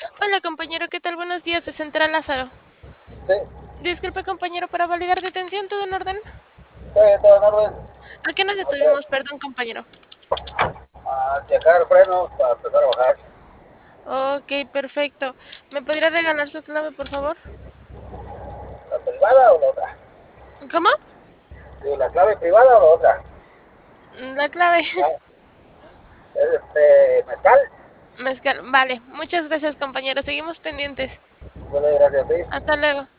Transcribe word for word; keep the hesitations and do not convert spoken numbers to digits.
Hola compañero, ¿qué tal? Buenos días de Central Lázaro. Sí, Disculpe compañero, para validar detención, ¿todo en orden? sí, todo en orden. ¿A qué nos Ok, detuvimos? Perdón compañero. a checar el freno para empezar a bajar. Ok, perfecto. ¿Me podría regalar su clave, por favor? ¿La privada o la otra? ¿Cómo? Sí, ¿la clave privada o la otra? La clave. Ah, es este, mezcal. Mezcal. Vale, muchas gracias compañero, seguimos pendientes. Bueno, gracias a ti. Hasta luego.